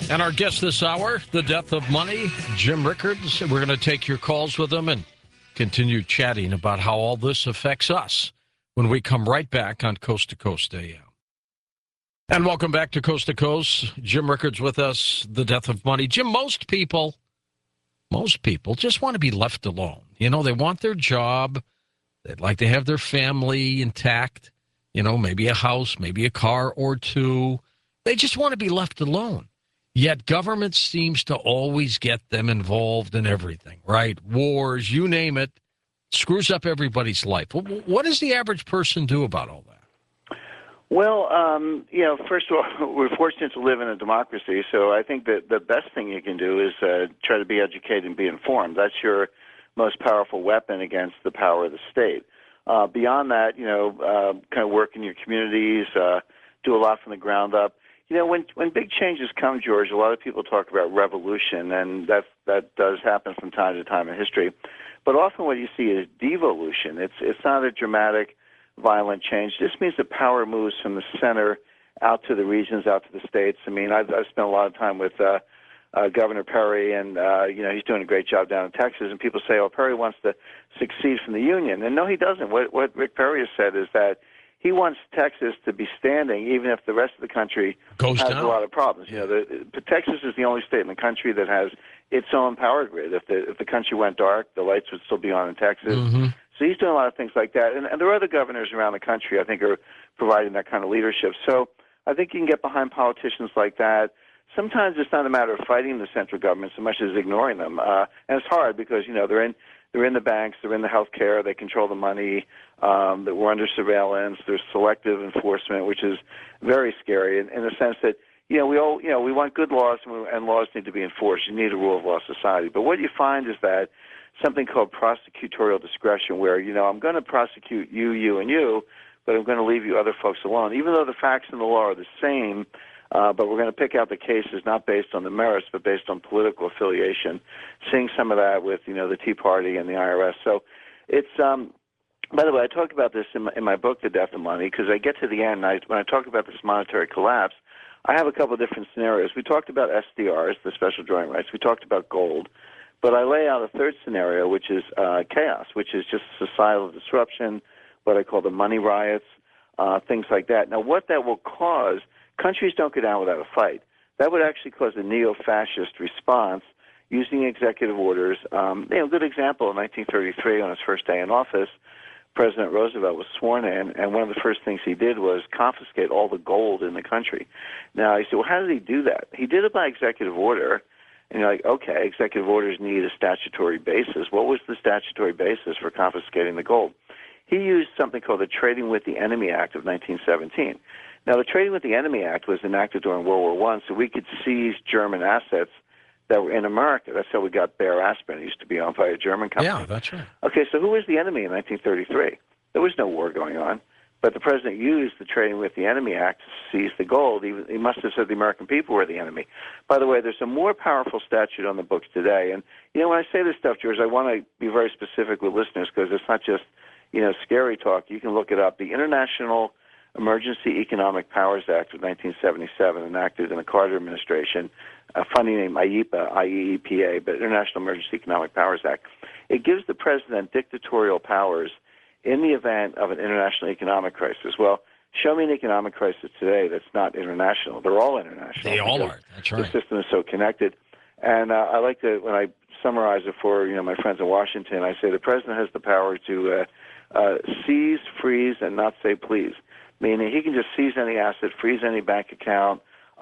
And our guest this hour, the death of money, Jim Rickards. We're going to take your calls with him and continue chatting about how all this affects us when we come right back on Coast to Coast AM. And welcome back to Coast to Coast. Jim Rickards with us, the death of money. Jim, most people just want to be left alone. You know, they want their job. They'd like to have their family intact. You know, maybe a house, maybe a car or two. They just want to be left alone. Yet government seems to always get them involved in everything, right? Wars, you name it, screws up everybody's life. What does the average person do about all that? Well, first of all, we're fortunate to live in a democracy, so I think that the best thing you can do is try to be educated and be informed. That's your most powerful weapon against the power of the state. Beyond that, kind of work in your communities, do a lot from the ground up. You know, when big changes come, George, a lot of people talk about revolution, and that does happen from time to time in history. But often what you see is devolution. It's not a dramatic, violent change. This means that power moves from the center out to the regions, out to the states. I mean, I've spent a lot of time with Governor Perry, and he's doing a great job down in Texas. And people say, "Oh, Perry wants to succeed from the union," and no, he doesn't. What Rick Perry has said is that he wants Texas to be standing, even if the rest of the country has a lot of problems. You know, Texas is the only state in the country that has its own power grid. If the country went dark, the lights would still be on in Texas. Mm-hmm. So he's doing a lot of things like that. And there are other governors around the country, I think, are providing that kind of leadership. So I think you can get behind politicians like that. Sometimes it's not a matter of fighting the central government so much as ignoring them. And it's hard because, they're in the banks, they're in the health care, they control the money, that we're under surveillance, there's selective enforcement, which is very scary in the sense that, we want good laws and laws need to be enforced. You need a rule of law society. But what you find is that something called prosecutorial discretion where, I'm going to prosecute you, and you, but I'm going to leave you other folks alone, even though the facts and the law are the same. But we're going to pick out the cases not based on the merits, but based on political affiliation. Seeing some of that with, the Tea Party and the IRS. So it's, by the way, I talk about this in my book, The Death of Money, because I get to the end, when I talk about this monetary collapse, I have a couple of different scenarios. We talked about SDRs, the special drawing rights. We talked about gold. But I lay out a third scenario, which is chaos, which is just societal disruption, what I call the money riots, things like that. Now, what that will cause, countries don't go down without a fight. That would actually cause a neo-fascist response using executive orders. Good example, in 1933, on his first day in office, President Roosevelt was sworn in, and one of the first things he did was confiscate all the gold in the country. Now, you say, well, how did he do that? He did it by executive order. And you're like, okay, executive orders need a statutory basis. What was the statutory basis for confiscating the gold? He used something called the Trading with the Enemy Act of 1917. Now, the Trading with the Enemy Act was enacted during World War I, so we could seize German assets that were in America. That's how we got Bayer Aspirin. It used to be owned by a German company. Yeah, that's right. Okay, so who was the enemy in 1933? There was no war going on. But the president used the Trading with the Enemy Act to seize the gold. He must have said the American people were the enemy. By the way, there's a more powerful statute on the books today. And, when I say this stuff, George, I want to be very specific with listeners because it's not just, scary talk. You can look it up. The International Emergency Economic Powers Act of 1977, enacted in the Carter administration, a funny name, IEEPA, IEEPA, but International Emergency Economic Powers Act. It gives the president dictatorial powers in the event of an international economic crisis. Well, show me an economic crisis today that's not international. They're all international. They all are. That's right. The system is so connected. And I like to, when I summarize it for my friends in Washington, I say the president has the power to seize, freeze, and not say please. Meaning he can just seize any asset, freeze any bank account,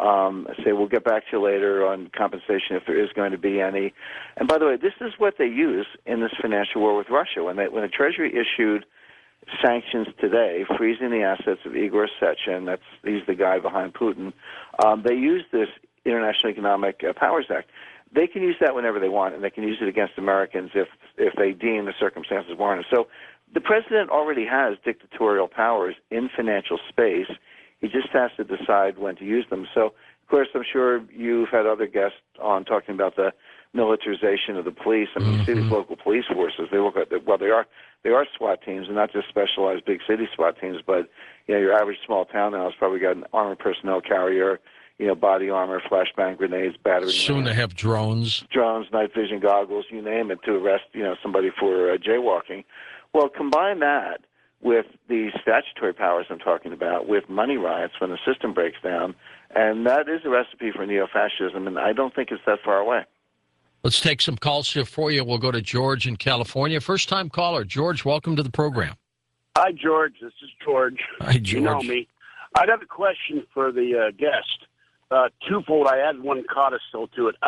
say we'll get back to you later on compensation if there is going to be any. And by the way, this is what they use in this financial war with Russia. When the Treasury issued sanctions today, freezing the assets of Igor Sechin, he's the guy behind Putin, they use this International Economic Powers Act. They can use that whenever they want, and they can use it against Americans if they deem the circumstances warrant. So the president already has dictatorial powers in financial space. He just has to decide when to use them. So, of course, I'm sure you've had other guests on talking about the militarization of the police. I mean, you see these local police forces. They look at they are SWAT teams, and not just specialized big city SWAT teams, but your average small town now has probably got an armored personnel carrier. body armor, flashbang grenades, battery. Soon to have drones. Drones, night vision goggles, you name it, to arrest, somebody for jaywalking. Well, combine that with the statutory powers I'm talking about, with money riots when the system breaks down, and that is a recipe for neo-fascism, and I don't think it's that far away. Let's take some calls here for you. We'll go to George in California. First-time caller. George, welcome to the program. Hi, George. This is George. Hi, George. You know me. I'd have a question for the guest. Twofold. I add one codicil to it.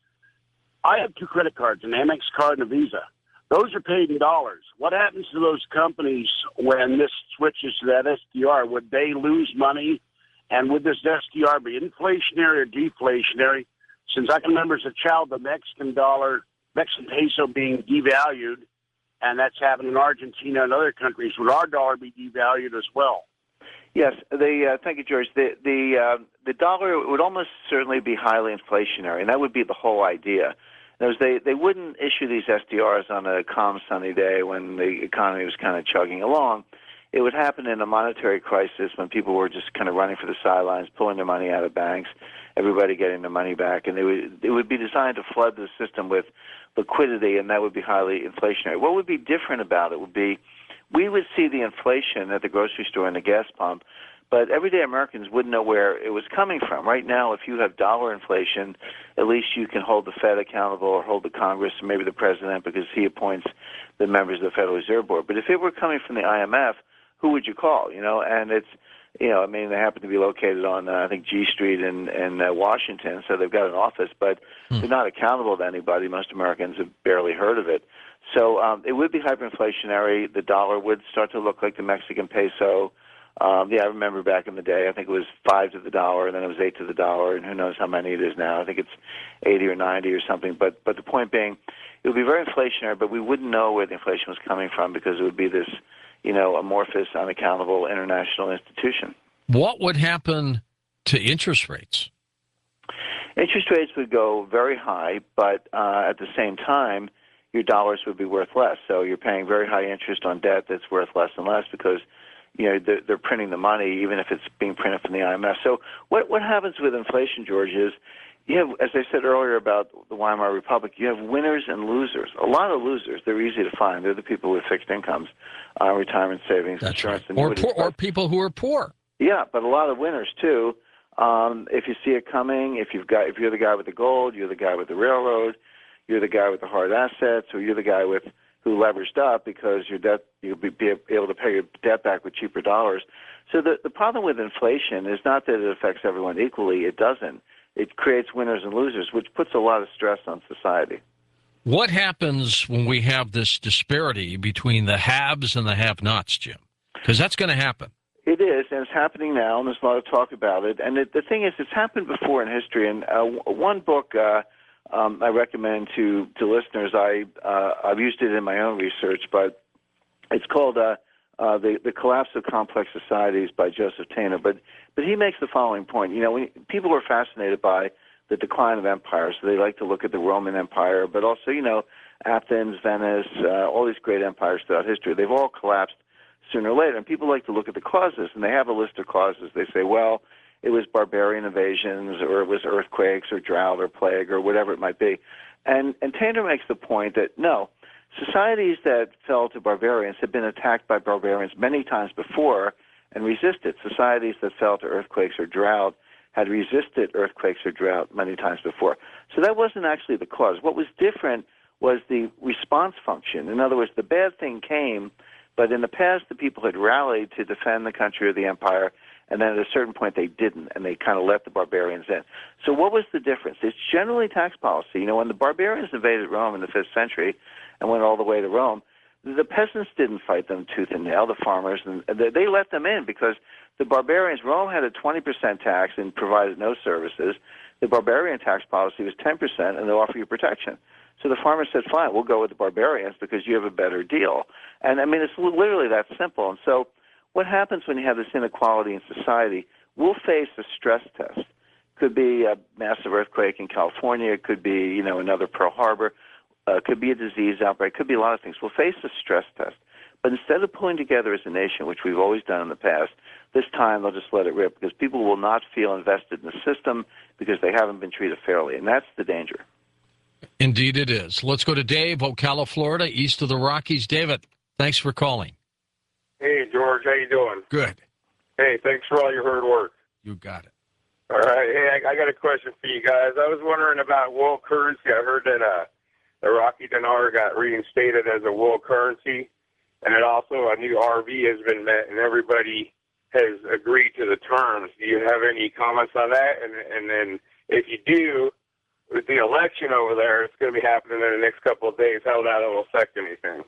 I have two credit cards, an Amex card and a Visa. Those are paid in dollars. What happens to those companies when this switches to that SDR? Would they lose money? And would this SDR be inflationary or deflationary? Since I can remember as a child the Mexican peso being devalued, and that's happened in Argentina and other countries, would our dollar be devalued as well? Yes, thank you, George. The dollar would almost certainly be highly inflationary, and that would be the whole idea. They wouldn't issue these SDRs on a calm, sunny day when the economy was kind of chugging along. It would happen in a monetary crisis when people were just kind of running for the sidelines, pulling their money out of banks, everybody getting their money back, and it would be designed to flood the system with liquidity, and that would be highly inflationary. What would be different about it would be we would see the inflation at the grocery store and the gas pump, but everyday Americans wouldn't know where it was coming from. Right now, if you have dollar inflation, at least you can hold the Fed accountable or hold the Congress or maybe the president because he appoints the members of the Federal Reserve Board. But if it were coming from the IMF, who would you call? And it's, they happen to be located on, I think, G Street in Washington, so they've got an office, but they're not accountable to anybody. Most Americans have barely heard of it. So it would be hyperinflationary. The dollar would start to look like the Mexican peso. I remember back in the day, I think it was 5 to the dollar, and then it was 8 to the dollar, and who knows how many it is now. I think it's 80 or 90 or something. But the point being, it would be very inflationary, but we wouldn't know where the inflation was coming from because it would be this, amorphous, unaccountable international institution. What would happen to interest rates? Interest rates would go very high, but at the same time, your dollars would be worth less. So you're paying very high interest on debt that's worth less and less because they're printing the money, even if it's being printed from the IMF. So what happens with inflation, George, is you have, as I said earlier about the Weimar Republic, you have winners and losers. A lot of losers, they're easy to find. They're the people with fixed incomes, retirement savings, That's insurance, right. Or people who are poor. Yeah, but a lot of winners too. If you see it coming, if you're the guy with the gold, you're the guy with the railroad, you're the guy with the hard assets, or you're the guy who leveraged up because you'll be able to pay your debt back with cheaper dollars. So the problem with inflation is not that it affects everyone equally. It doesn't. It creates winners and losers, which puts a lot of stress on society. What happens when we have this disparity between the haves and the have-nots, Jim? Because that's going to happen. It is, and it's happening now, and there's a lot of talk about it. And the thing is, it's happened before in history. And one book I recommend to listeners, I've used it in my own research, but it's called The Collapse of Complex Societies by Joseph Tainter. But he makes the following point. People are fascinated by the decline of empires, so they like to look at the Roman Empire, but also, Athens, Venice, all these great empires throughout history. They've all collapsed sooner or later, and people like to look at the causes, and they have a list of causes. They say, well, it was barbarian invasions, or it was earthquakes, or drought, or plague, or whatever it might be. And Tainter makes the point that, no, societies that fell to barbarians have been attacked by barbarians many times before and resisted. Societies that fell to earthquakes or drought had resisted earthquakes or drought many times before. So that wasn't actually the cause. What was different was the response function. In other words, the bad thing came, but in the past the people had rallied to defend the country or the empire, and then at a certain point they didn't, and they kind of let the barbarians in. So what was the difference? It's generally tax policy. When the barbarians invaded Rome in the 5th century and went all the way to Rome, the peasants didn't fight them tooth and nail, the farmers, and they let them in because the barbarians, Rome had a 20% tax and provided no services. The barbarian tax policy was 10%, and they'll offer you protection. So the farmers said, fine, we'll go with the barbarians because you have a better deal. And, it's literally that simple. And so what happens when you have this inequality in society? We'll face a stress test. Could be a massive earthquake in California. It could be, another Pearl Harbor. Could be a disease outbreak. Could be a lot of things. We'll face a stress test. But instead of pulling together as a nation, which we've always done in the past, this time they'll just let it rip because people will not feel invested in the system because they haven't been treated fairly, and that's the danger. Indeed it is. Let's go to Dave, Ocala, Florida, east of the Rockies. David, thanks for calling. Hey, George, how you doing? Good. Hey, thanks for all your hard work. You got it. All right. Hey, I got a question for you guys. I was wondering about world currency. I heard that the Iraqi dinar got reinstated as a world currency, and it also a new RV has been met, and everybody has agreed to the terms. Do you have any comments on that? And then if you do, with the election over there, it's going to be happening in the next couple of days, how that will affect anything?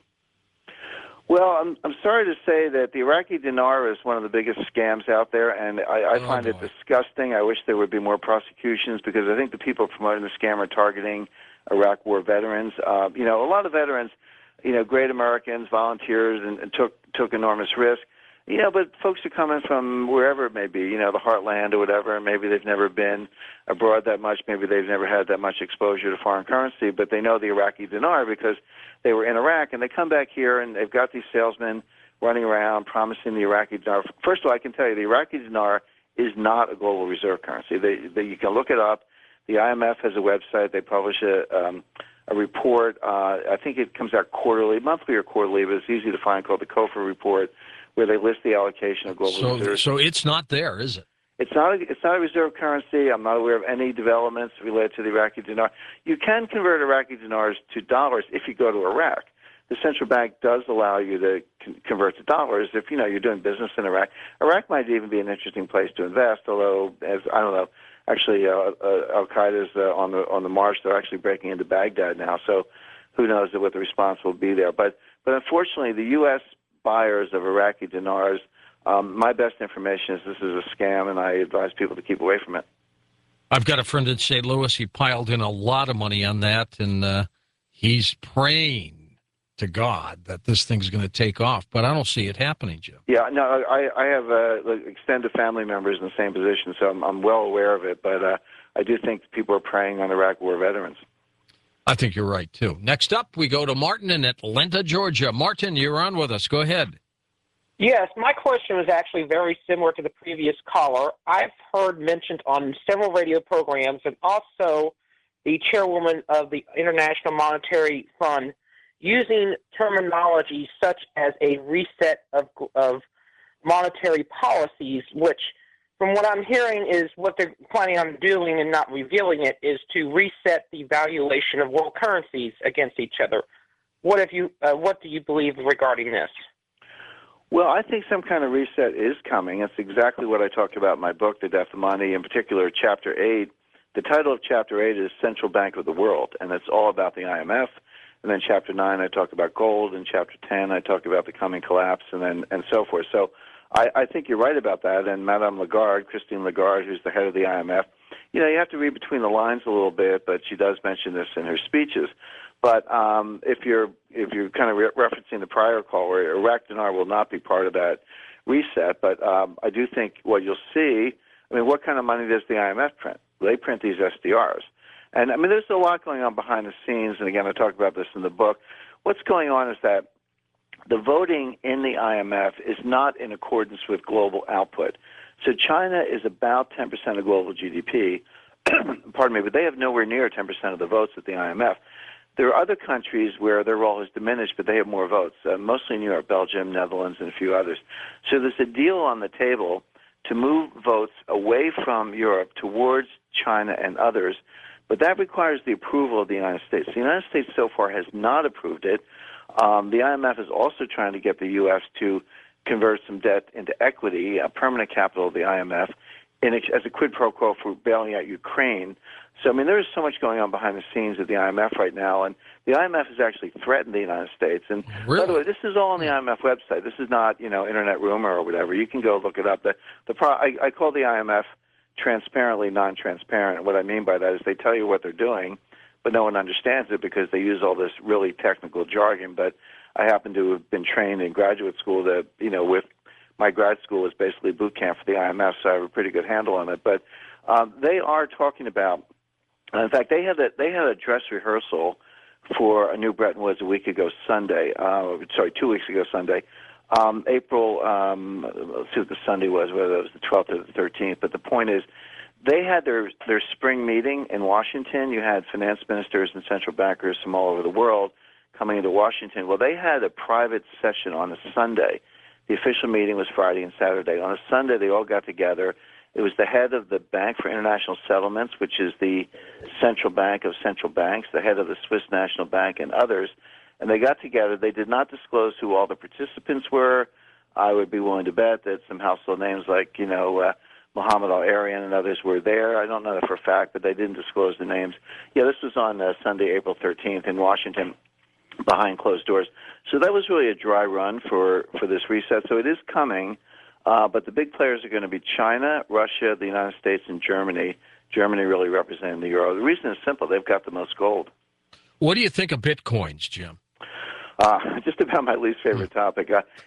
Well, I'm sorry to say that the Iraqi dinar is one of the biggest scams out there, and I find it disgusting. I wish there would be more prosecutions because I think the people promoting the scam are targeting Iraq War veterans. A lot of veterans, great Americans, volunteers, and took enormous risk. But folks are coming from wherever it may be, the heartland or whatever, and maybe they've never been abroad that much, maybe they've never had that much exposure to foreign currency, but they know the Iraqi dinar because they were in Iraq, and they come back here, and they've got these salesmen running around promising the Iraqi dinar. First of all, I can tell you, the Iraqi dinar is not a global reserve currency. You can look it up. The IMF has a website. They publish a report. I think it comes out monthly or quarterly, but it's easy to find, called the COFA report, where they list the allocation of global reserves. So it's not there, is it? It's not a reserve currency. I'm not aware of any developments related to the Iraqi dinar. You can convert Iraqi dinars to dollars if you go to Iraq. The central bank does allow you to convert to dollars if you're doing business in Iraq. Iraq might even be an interesting place to invest, although actually Al Qaeda is on the march. They're actually breaking into Baghdad now, so who knows what the response will be there. But unfortunately, the U.S. buyers of Iraqi dinars, my best information is this is a scam, and I advise people to keep away from it. I've got a friend in St. Louis. He piled in a lot of money on that, and he's praying to God that this thing's going to take off. But I don't see it happening, Jim. Yeah, no, I have extended family members in the same position, so I'm well aware of it. But I do think people are preying on Iraq War veterans. I think you're right, too. Next up, we go to Martin in Atlanta, Georgia. Martin, you're on with us. Go ahead. Yes, my question was actually very similar to the previous caller. I've heard mentioned on several radio programs and also the chairwoman of the International Monetary Fund using terminology such as a reset of monetary policies, which from what I'm hearing is what they're planning on doing and not revealing it is to reset the valuation of world currencies against each other. What do you believe regarding this? Well, I think some kind of reset is coming. It's exactly what I talked about in my book, The Death of Money, in particular Chapter 8. The title of Chapter 8 is Central Bank of the World, and it's all about the IMF. And then Chapter 9, I talk about gold. In Chapter 10, I talk about the coming collapse and so forth. So I think you're right about that. And Madame Lagarde, Christine Lagarde, who's the head of the IMF, you have to read between the lines a little bit, but she does mention this in her speeches. But if you're kind of referencing the prior call, where Iraq dinar will not be part of that reset, but I do think what you'll see, what kind of money does the IMF print? They print these SDRs. And, there's a lot going on behind the scenes, and again, I talk about this in the book. What's going on is that the voting in the IMF is not in accordance with global output. So China is about 10% of global GDP, pardon me, but they have nowhere near 10% of the votes at the IMF. There are other countries where their role has diminished, but they have more votes, mostly in Europe, Belgium, Netherlands, and a few others. So there's a deal on the table to move votes away from Europe towards China and others, but that requires the approval of the United States. The United States so far has not approved it. The IMF is also trying to get the U.S. to convert some debt into equity, a permanent capital of the IMF, as a quid pro quo for bailing out Ukraine. So, there is so much going on behind the scenes at the IMF right now, and the IMF has actually threatened the United States. And really? By the way, this is all on the IMF website. This is not, internet rumor or whatever. You can go look it up. I call the IMF transparently non-transparent. And what I mean by that is they tell you what they're doing, but no one understands it because they use all this really technical jargon. But I happen to have been trained in graduate school that, with my grad school is basically boot camp for the IMF, so I have a pretty good handle on it. But they are talking about, in fact, they had a dress rehearsal for a new Bretton Woods a week ago Sunday. 2 weeks ago Sunday. April, let's see what the Sunday was, whether it was the 12th or the 13th. But the point is, they had their spring meeting in Washington. You had finance ministers and central bankers from all over the world coming into Washington. Well, they had a private session on a Sunday. The official meeting was Friday and Saturday. On a Sunday, they all got together. It was the head of the Bank for International Settlements, which is the central bank of central banks, the head of the Swiss National Bank, and others. And they got together. They did not disclose who all the participants were. I would be willing to bet that some household names like, Muhammad Al-Aryan and others were there. I don't know that for a fact, but they didn't disclose the names. Yeah, this was on Sunday, April 13th in Washington behind closed doors. So that was really a dry run for this reset. So it is coming, but the big players are going to be China, Russia, the United States, and Germany. Germany really representing the euro. The reason is simple. They've got the most gold. What do you think of Bitcoins, Jim? Just about my least favorite topic.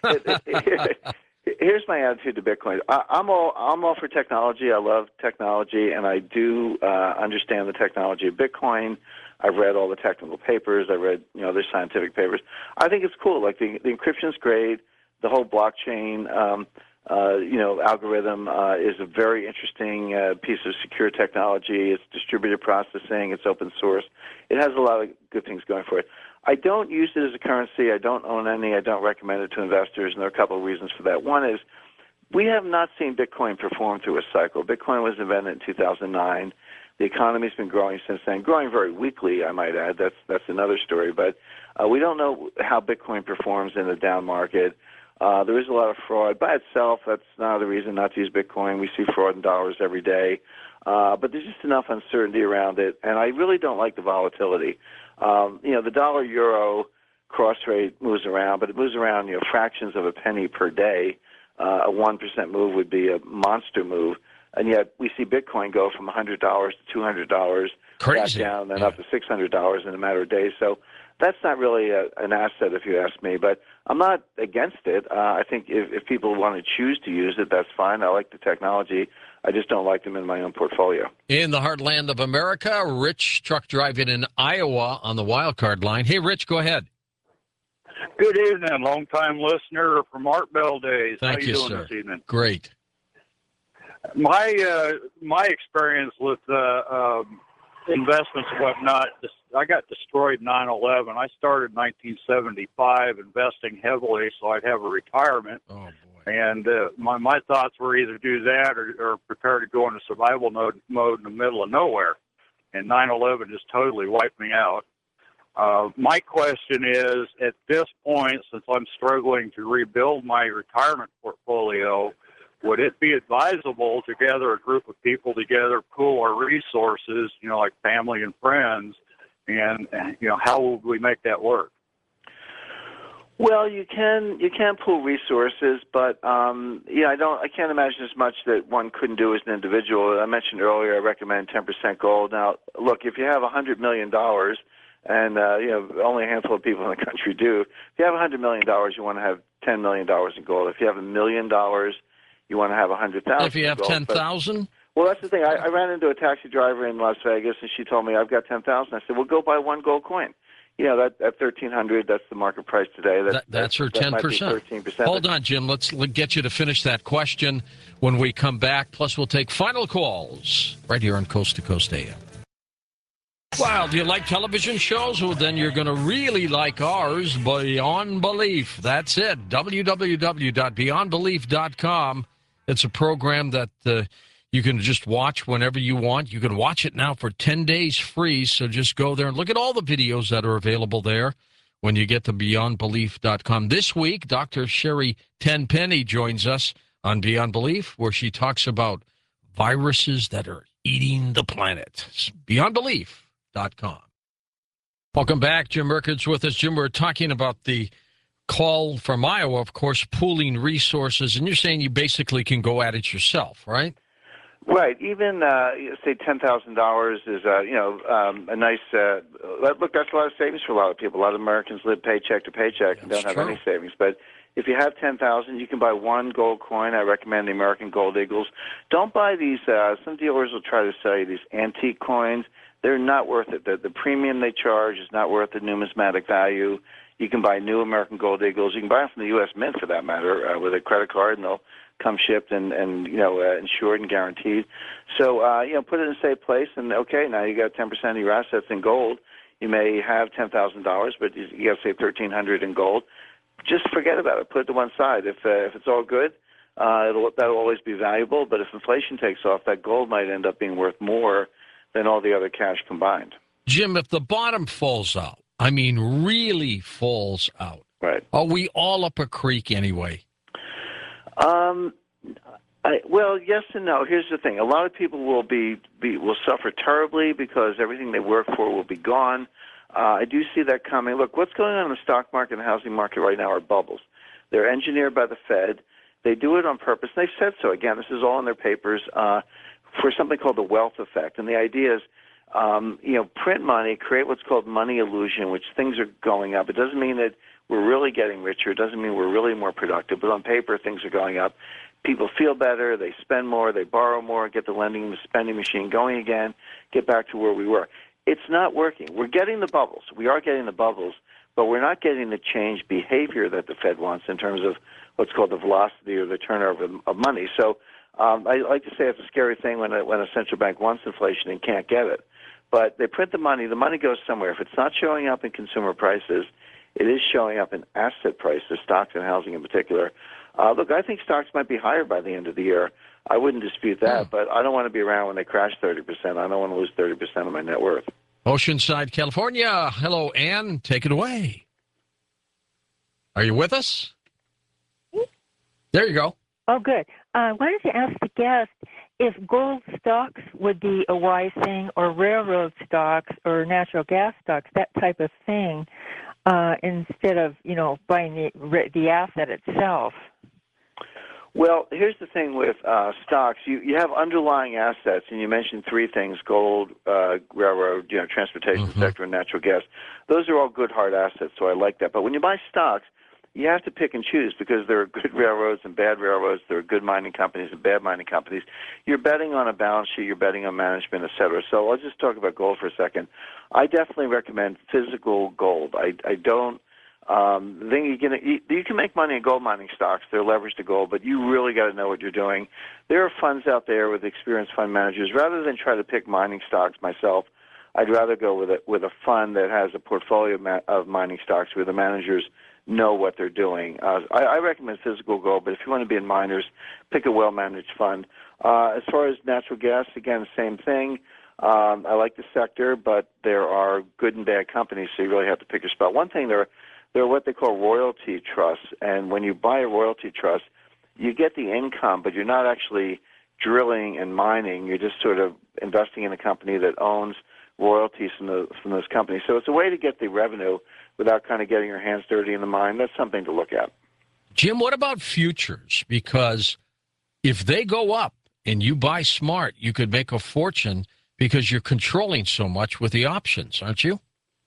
Here's my attitude to Bitcoin. I'm all for technology. I love technology, and I do understand the technology of Bitcoin. I've read all the technical papers. I read other scientific papers. I think it's cool. Like the encryption's great. The whole blockchain algorithm is a very interesting piece of secure technology. It's distributed processing. It's open source. It has a lot of good things going for it. I don't use it as a currency. I don't own any. I don't recommend it to investors, and there are a couple of reasons for that. One is we have not seen Bitcoin perform through a cycle. Bitcoin was invented in 2009. The economy's been growing since then, growing very weakly, I might add. That's another story. But we don't know how Bitcoin performs in a down market. There is a lot of fraud. By itself, that's not the reason not to use Bitcoin. We see fraud in dollars every day. But there's just enough uncertainty around it, and I really don't like the volatility. The dollar-euro cross rate moves around, but it moves around fractions of a penny per day. A 1% move would be a monster move, and yet we see Bitcoin go from $100 to $200, back down, then up to $600 in a matter of days. So that's not really an asset, if you ask me, but I'm not against it. I think if people want to choose to use it, that's fine. I like the technology. I just don't like them in my own portfolio. In the heartland of America, Rich, truck driving in Iowa on the wild card line. Hey, Rich, go ahead. Good evening, long-time listener from Art Bell days. Thank How you, doing sir. This evening? Great. My experience with investments and whatnot, I got destroyed 9/11. I started in 1975 investing heavily so I'd have a retirement. Oh, boy. And my thoughts were either do that or prepare to go into survival mode in the middle of nowhere. And 9/11 just totally wiped me out. My question is, at this point, since I'm struggling to rebuild my retirement portfolio, would it be advisable to gather a group of people together, pool our resources, like family and friends, and how would we make that work? Well, you can pool resources, but I can't imagine as much that one couldn't do as an individual. I mentioned earlier I recommend 10% gold. Now, look, if you have $100 million, and only a handful of people in the country do. If you have $100 million, you want to have $10 million in gold. If you have $1 million, you want to have 100,000. If you have 10,000. Well, that's the thing. I ran into a taxi driver in Las Vegas, and she told me I've got 10,000. I said, well, go buy one gold coin. That at $1,300, that's the market price today. That's her 10%. 13%. Hold on, Jim. Let's get you to finish that question when we come back. Plus, we'll take final calls right here on Coast to Coast AM. Wow, do you like television shows? Well, then you're going to really like ours, Beyond Belief. That's it, www.beyondbelief.com. It's a program that you can just watch whenever you want. You can watch it now for 10 days free, so just go there and look at all the videos that are available there when you get to beyondbelief.com. This week, Dr. Sherry Tenpenny joins us on Beyond Belief, where she talks about viruses that are eating the planet. It's beyondbelief.com. Welcome back. Jim Rickards with us. Jim, we're talking about the call from Iowa, of course, pooling resources, and you're saying you basically can go at it yourself, right? Right. Even, say, $10,000 is, a nice, look, that's a lot of savings for a lot of people. A lot of Americans live paycheck to paycheck and don't have any savings. But if you have $10,000, you can buy one gold coin. I recommend the American Gold Eagles. Don't buy these, some dealers will try to sell you these antique coins. they're not worth it. The premium they charge is not worth the numismatic value. You can buy new American Gold Eagles. You can buy them from the U.S. Mint, for that matter, with a credit card, and they'll come shipped and insured and guaranteed. So, put it in a safe place, and, okay, now you got 10% of your assets in gold. You may have $10,000, but you got to save $1,300 in gold. Just forget about it. Put it to one side. If it's all good, that'll always be valuable. But if inflation takes off, that gold might end up being worth more than all the other cash combined. Jim, if the bottom falls out, I mean really falls out, right? Are we all up a creek anyway? Well, yes and no. Here's the thing: a lot of people will will suffer terribly because everything they work for will be gone. I do see that coming. Look, what's going on in the stock market and the housing market right now are bubbles. They're engineered by the Fed. They do it on purpose. They've said so. Again, this is all in their papers for something called the wealth effect. And the idea is, print money, create what's called money illusion, which things are going up. It doesn't mean that we're really getting richer. It doesn't mean we're really more productive. But on paper, things are going up. People feel better. They spend more. They borrow more. Get the lending and the spending machine going again. Get back to where we were. It's not working. We're getting the bubbles. We are getting the bubbles, but we're not getting the change behavior that the Fed wants in terms of what's called the velocity or the turnover of money. So I like to say it's a scary thing when a central bank wants inflation and can't get it. But they print the money goes somewhere. If it's not showing up in consumer prices, it is showing up in asset prices, stocks and housing in particular. Look, I think stocks might be higher by the end of the year. I wouldn't dispute that, but I don't want to be around when they crash 30%. I don't want to lose 30% of my net worth. Oceanside, California. Hello, Ann. Take it away. Are you with us? There you go. Oh, good. I wanted to ask the guest if gold stocks would be a wise thing, or railroad stocks or natural gas stocks, that type of thing, instead of, buying the asset itself. Well, here's the thing with stocks. You have underlying assets, and you mentioned three things: gold, railroad, transportation sector, and natural gas. Those are all good hard assets, so I like that. But when you buy stocks, you have to pick and choose because there are good railroads and bad railroads. There are good mining companies and bad mining companies. You're betting on a balance sheet. You're betting on management, et cetera. So I'll just talk about gold for a second. I definitely recommend physical gold. I don't. The thing you can make money in gold mining stocks. They're leveraged to gold, but you really got to know what you're doing. There are funds out there with experienced fund managers. Rather than try to pick mining stocks myself, I'd rather go with a fund that has a portfolio of mining stocks where the managers know what they're doing. I recommend physical gold, but if you want to be in miners, pick a well-managed fund. As far as natural gas, again, same thing. I like the sector, but there are good and bad companies, so you really have to pick your spot. One thing, there are what they call royalty trusts, and when you buy a royalty trust, you get the income, but you're not actually drilling and mining. You're just sort of investing in a company that owns royalties from those companies. So it's a way to get the revenue without kind of getting your hands dirty in the mine. That's something to look at. Jim, what about futures? Because if they go up and you buy smart, you could make a fortune because you're controlling so much with the options, aren't you?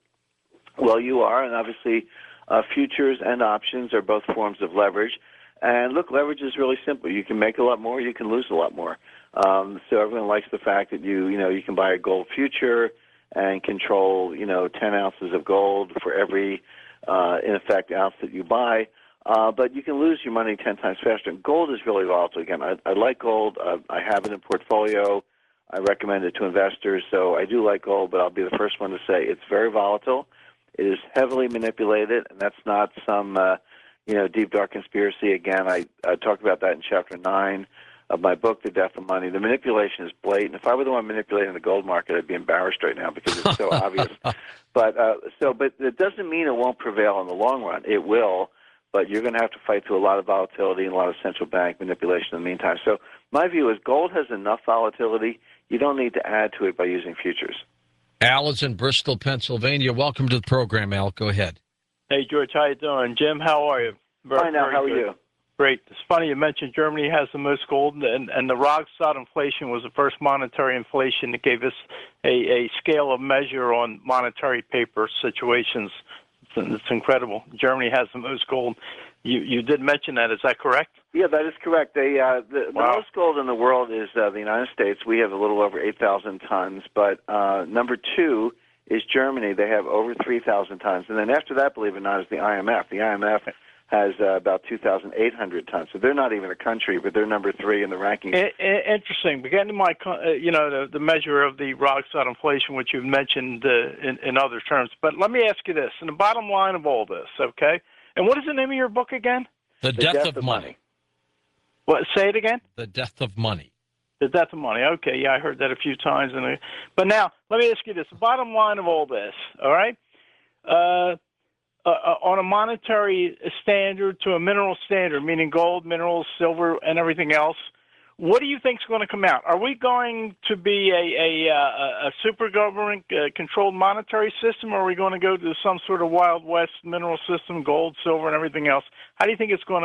Well, you are, and obviously futures and options are both forms of leverage. And look, leverage is really simple. You can make a lot more, you can lose a lot more. So everyone likes the fact that you can buy a gold future and control 10 ounces of gold for every in effect ounce that you buy. But you can lose your money 10 times faster. And gold is really volatile. Again, I like gold. I have it in portfolio. I recommend it to investors. So I do like gold, but I'll be the first one to say it's very volatile. It is heavily manipulated, and that's not some deep, dark conspiracy. Again, I talked about that in Chapter 9 of my book, The Death of Money. The manipulation is blatant. If I were the one manipulating the gold market, I'd be embarrassed right now because it's so obvious. But it doesn't mean it won't prevail in the long run. It will, but you're going to have to fight through a lot of volatility and a lot of central bank manipulation in the meantime. So my view is gold has enough volatility. You don't need to add to it by using futures. Al is in Bristol, Pennsylvania. Welcome to the program, Al. Go ahead. Hey, George. How you doing? Jim, how are you? Fine now. How are you? Great. It's funny you mentioned Germany has the most gold, and the Rogstad inflation was the first monetary inflation that gave us a scale of measure on monetary paper situations. It's incredible. Germany has the most gold. You did mention that. Is that correct? Yeah, that is correct. The Wow. most gold in the world is the United States. We have a little over 8,000 tons. But number two is Germany. They have over 3,000 tons. And then after that, believe it or not, is the IMF. The IMF has about 2,800 tons. So they're not even a country, but they're number three in the rankings. Interesting. Beginning my, the measure of the rock salt inflation, which you've mentioned in other terms. But let me ask you this: and the bottom line of all this, okay? And what is the name of your book again? The Death of Money. What? Say it again. The Death of Money. The Death of Money. Okay, yeah, I heard that a few times. But now, let me ask you this: the bottom line of all this, all right? On a monetary standard to a mineral standard, meaning gold, minerals, silver, and everything else, what do you think is going to come out? Are we going to be a super government controlled monetary system, or are we going to go to some sort of Wild West mineral system, gold, silver, and everything else? How do you think it's going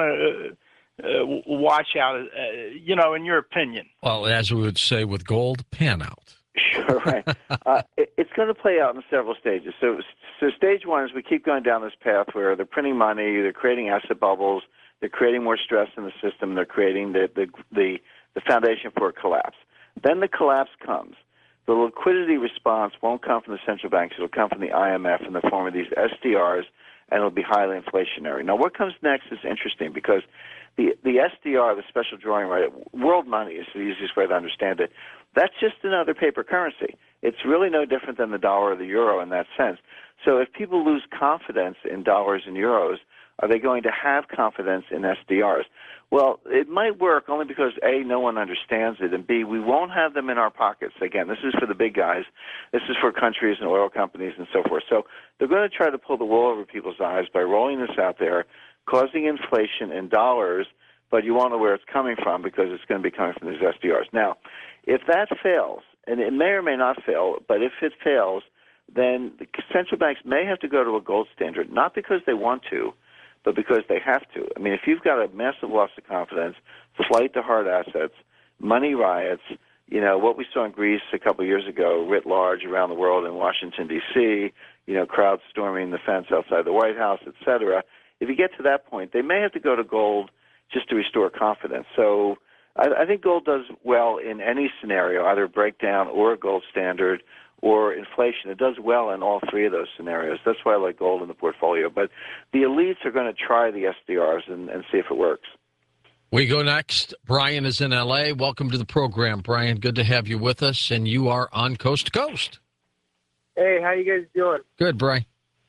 to wash out, in your opinion? Well, as we would say with gold, pan out. Sure, right. It's going to play out in several stages. So stage one is we keep going down this path where they're printing money, they're creating asset bubbles, they're creating more stress in the system, they're creating the foundation for a collapse. Then the collapse comes. The liquidity response won't come from the central banks. It'll come from the IMF in the form of these SDRs, and it'll be highly inflationary. Now, what comes next is interesting because the SDR, the special drawing right, world money is the easiest way to understand it. That's just another paper currency. It's really no different than the dollar or the euro in that sense. So if people lose confidence in dollars and euros, are they going to have confidence in SDRs? Well, it might work only because, A, no one understands it, and B, we won't have them in our pockets. Again, this is for the big guys. This is for countries and oil companies and so forth. So they're going to try to pull the wool over people's eyes by rolling this out there, causing inflation in dollars, but you won't know where it's coming from because it's going to be coming from these SDRs. Now, if that fails, and it may or may not fail, but if it fails, then the central banks may have to go to a gold standard, not because they want to, but because they have to. I mean, if you've got a massive loss of confidence, flight to hard assets, money riots, what we saw in Greece a couple of years ago, writ large around the world in Washington, D.C., crowds storming the fence outside the White House, et cetera. If you get to that point, they may have to go to gold just to restore confidence. So I think gold does well in any scenario, either breakdown or a gold standard or inflation. It does well in all three of those scenarios. That's why I like gold in the portfolio. But the elites are going to try the SDRs and see if it works. We go next. Brian is in L.A. Welcome to the program, Brian. Good to have you with us, and you are on Coast to Coast. Hey, how you guys doing? Good, Brian.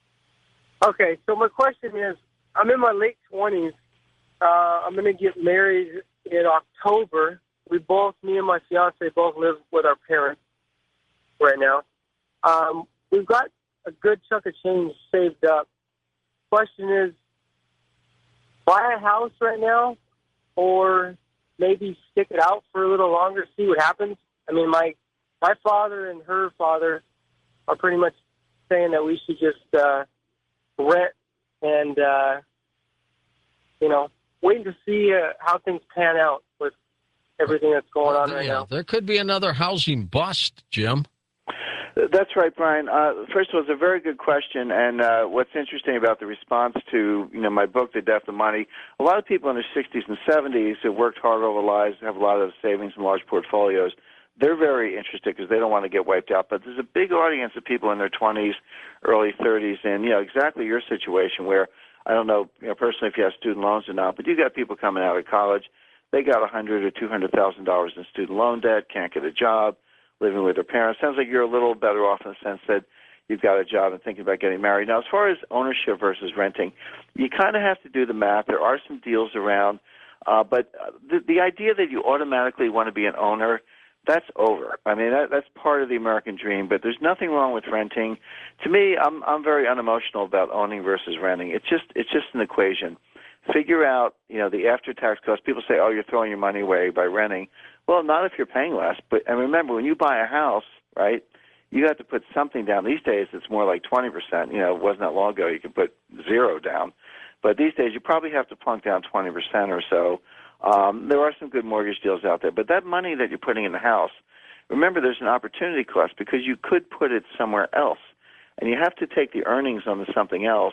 Okay, so my question is, I'm in my late 20s. I'm going to get married in October. Me and my fiance both live with our parents right now. We've got a good chunk of change saved up. Question is, buy a house right now or maybe stick it out for a little longer, see what happens? I mean, my father and her father are pretty much saying that we should just rent and, waiting to see how things pan out with everything that's going on right now. There could be another housing bust, Jim. That's right, Brian. First of all, it's a very good question, and what's interesting about the response to my book, The Death of Money, a lot of people in their 60s and 70s who worked hard over their lives, have a lot of savings and large portfolios, they're very interested because they don't want to get wiped out. But there's a big audience of people in their 20s, early 30s, and exactly your situation where I don't know, personally if you have student loans or not, but you got people coming out of college, they got $100,000 or $200,000 in student loan debt, can't get a job, living with their parents. Sounds like you're a little better off in the sense that you've got a job and thinking about getting married. Now, as far as ownership versus renting, you kind of have to do the math. There are some deals around, but the idea that you automatically want to be an owner, that's over. I mean, that's part of the American dream, but there's nothing wrong with renting. To me, I'm very unemotional about owning versus renting. It's just an equation. Figure out, the after-tax cost. People say, oh, you're throwing your money away by renting. Well, not if you're paying less. And remember, when you buy a house, right, you have to put something down. These days, it's more like 20%. It wasn't that long ago you could put zero down. But these days, you probably have to plunk down 20% or so. There are some good mortgage deals out there. But that money that you're putting in the house, remember there's an opportunity cost because you could put it somewhere else. And you have to take the earnings on the something else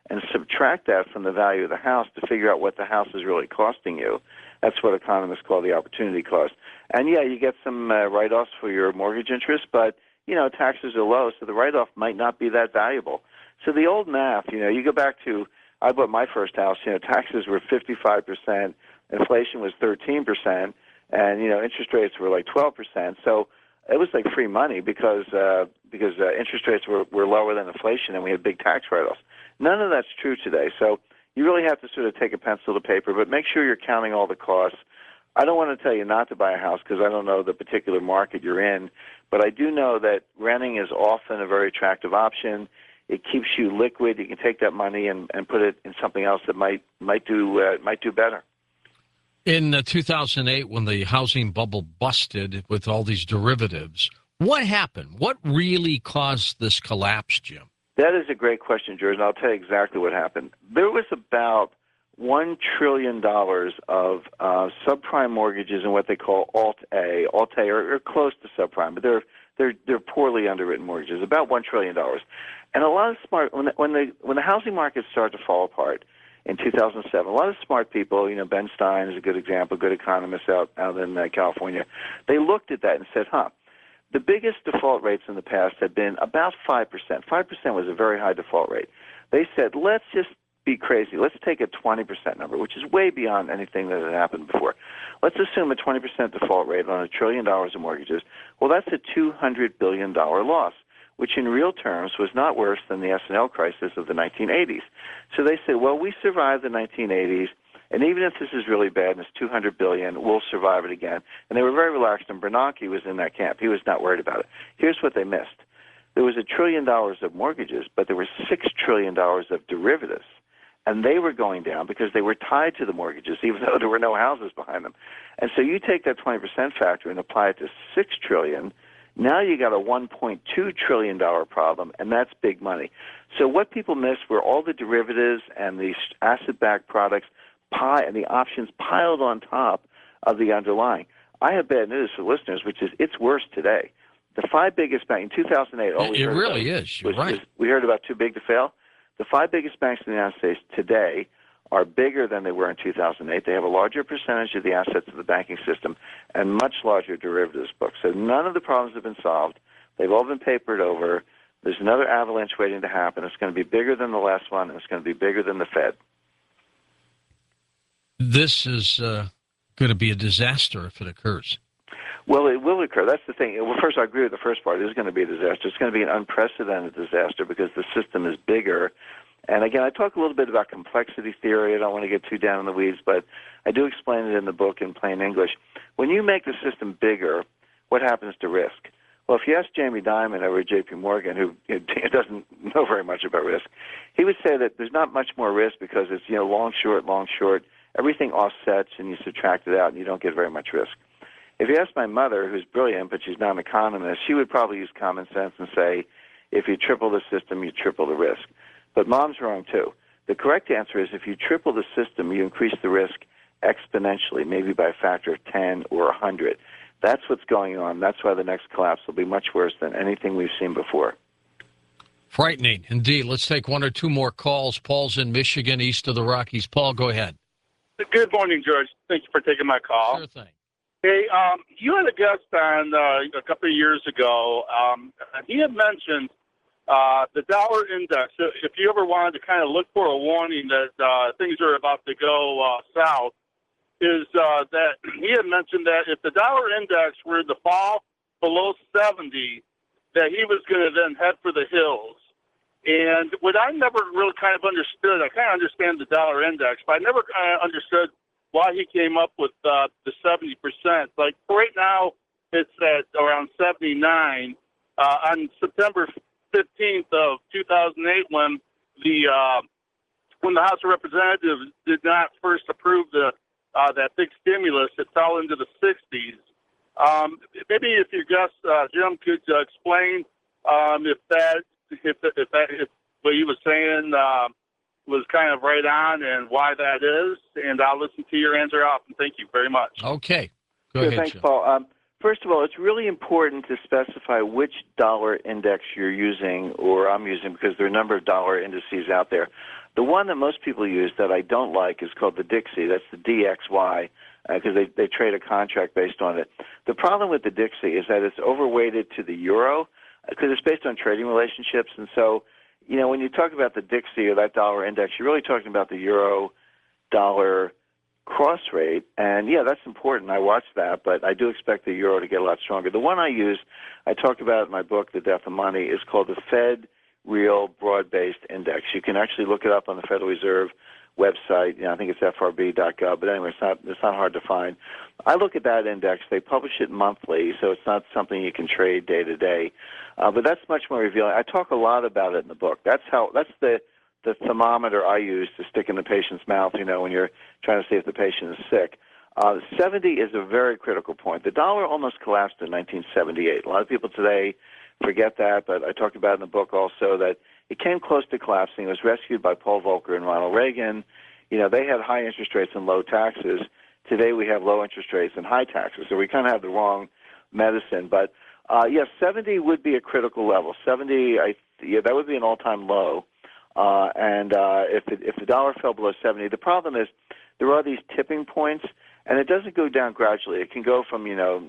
and subtract that from the value of the house to figure out what the house is really costing you. That's what economists call the opportunity cost. And yeah, you get some write-offs for your mortgage interest, but taxes are low, so the write-off might not be that valuable. So the old math, you go back to, I bought my first house, taxes were 55%, inflation was 13%, and interest rates were like 12%. So it was like free money because interest rates were lower than inflation, and we had big tax write-offs. None of that's true today. So you really have to sort of take a pencil to paper, but make sure you're counting all the costs. I don't want to tell you not to buy a house because I don't know the particular market you're in, but I do know that renting is often a very attractive option. It keeps you liquid. You can take that money and put it in something else that might do better. In 2008, when the housing bubble busted with all these derivatives, what happened? What really caused this collapse, Jim? That is a great question, George, and I'll tell you exactly what happened. There was about $1 trillion of subprime mortgages in what they call Alt-A. Alt-A are close to subprime, but they're poorly underwritten mortgages, about $1 trillion. And a lot of smart, when the housing market started to fall apart in 2007, a lot of smart people, Ben Stein is a good example, good economist out in California, they looked at that and said, the biggest default rates in the past had been about 5%. 5% was a very high default rate. They said, let's just be crazy. Let's take a 20% number, which is way beyond anything that had happened before. Let's assume a 20% default rate on $1 trillion of mortgages. Well, that's a $200 billion loss, which in real terms was not worse than the S&L crisis of the 1980s. So they said, well, we survived the 1980s, and even if this is really bad and it's $200 billion, we'll survive it again. And they were very relaxed, and Bernanke was in that camp. He was not worried about it. Here's what they missed. There was $1 trillion of mortgages, but there were $6 trillion of derivatives. And they were going down because they were tied to the mortgages, even though there were no houses behind them. And so you take that 20% factor and apply it to $6 trillion. Now you got a $1.2 trillion problem, and that's big money. So what people missed were all the derivatives and the asset-backed products and the options piled on top of the underlying. I have bad news for listeners, which is it's worse today. The five biggest banks in 2008. It really is. You're right. We heard about too big to fail. The five biggest banks in the United States today are bigger than they were in 2008. They have a larger percentage of the assets of the banking system and much larger derivatives books. So none of the problems have been solved. They've all been papered over. There's another avalanche waiting to happen. It's going to be bigger than the last one, and it's going to be bigger than the Fed. This is going to be a disaster if it occurs. Well, it will occur. That's the thing. Well, first, I agree with the first part. It is going to be a disaster. It's going to be an unprecedented disaster because the system is bigger. And again, I talk a little bit about complexity theory. I don't want to get too down in the weeds, but I do explain it in the book in plain English. When you make the system bigger, what happens to risk? Well, if you ask Jamie Dimon over at J.P. Morgan, who doesn't know very much about risk, he would say that there's not much more risk because it's long, short. Everything offsets, and you subtract it out, and you don't get very much risk. If you ask my mother, who's brilliant, but she's not an economist, she would probably use common sense and say, if you triple the system, you triple the risk. But Mom's wrong, too. The correct answer is if you triple the system, you increase the risk exponentially, maybe by a factor of 10 or 100. That's what's going on. That's why the next collapse will be much worse than anything we've seen before. Frightening, indeed. Let's take one or two more calls. Paul's in Michigan, east of the Rockies. Paul, go ahead. Good morning, George. Thank you for taking my call. Sure thing. Hey, you had a guest on a couple of years ago. He had mentioned the dollar index. If you ever wanted to kind of look for a warning that things are about to go south, is that he had mentioned that if the dollar index were to fall below 70, that he was going to then head for the hills. And what I never really kind of understood, I kind of understand the dollar index, but I never kind of understood why he came up with the 70%. Like right now, it's at around 79. On September 15th of 2008, when the House of Representatives did not first approve that big stimulus, it fell into the 60s. Maybe if your guest Jim could explain if what he was saying was kind of right on and why that is, and I'll listen to your answer often. Thank you very much. Okay. Go ahead, Thanks, Jim. Paul. first of all, it's really important to specify which dollar index you're using or I'm using because there are a number of dollar indices out there. The one that most people use that I don't like is called the Dixie. That's the DXY because they trade a contract based on it. The problem with the Dixie is that it's overweighted to the euro because it's based on trading relationships. And so, when you talk about the Dixie or that dollar index, you're really talking about the euro-dollar cross rate. And, yeah, that's important. I watched that, but I do expect the euro to get a lot stronger. The one I use, I talked about in my book, The Death of Money, is called the Fed Real Broad-Based Index. You can actually look it up on the Federal Reserve website. I think it's frb.gov, but anyway, it's not hard to find. I look at that index. They publish it monthly, so it's not something you can trade day to day. But that's much more revealing. I talk a lot about it in the book. That's the thermometer I use to stick in the patient's mouth, when you're trying to see if the patient is sick. 70 is a very critical point. The dollar almost collapsed in 1978. A lot of people today forget that, but I talked about in the book also that it came close to collapsing. It was rescued by Paul Volcker and Ronald Reagan. They had high interest rates and low taxes. Today we have low interest rates and high taxes, so we kind of have the wrong medicine. But, 70 would be a critical level. 70, that would be an all-time low. And if the dollar fell below 70, the problem is there are these tipping points, and it doesn't go down gradually. It can go from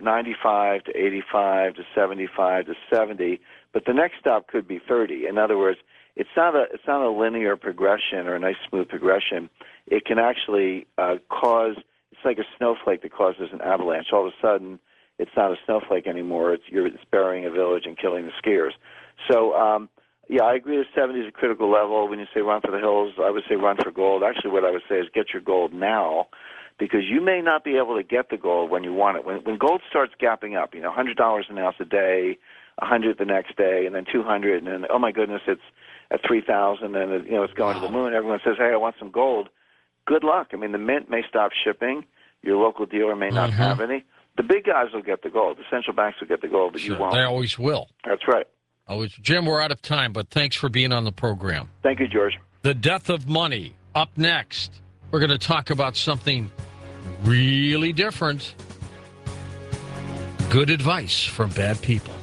95 to 85 to 75 to 70, but the next stop could be 30. In other words, it's not a linear progression or a nice smooth progression. It can actually cause. It's like a snowflake that causes an avalanche. All of a sudden, it's not a snowflake anymore. It's burying a village and killing the skiers. So. I agree that 70 is a critical level. When you say run for the hills, I would say run for gold. Actually, what I would say is get your gold now because you may not be able to get the gold when you want it. When gold starts gapping up, $100 an ounce a day, $100 the next day, and then $200, and then, oh, my goodness, it's at $3,000, and it's going to the moon. Everyone says, hey, I want some gold. Good luck. I mean, the mint may stop shipping. Your local dealer may not have any. The big guys will get the gold. The central banks will get the gold, but you won't. They always will. That's right. Jim, we're out of time, but thanks for being on the program. Thank you, George. The Death of Money. Up next, we're going to talk about something really different. Good advice from bad people.